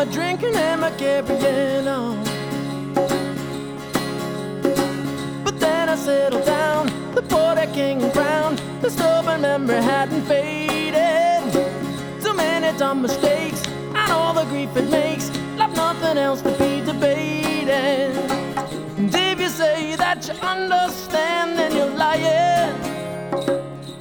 drinking and my carrying on. But then I settled down, the boy that king and crown, the stubborn memory hadn't faded. Too many dumb mistakes, and all the grief it makes, left nothing else to be debated. And if you say that you understand, then you're lying.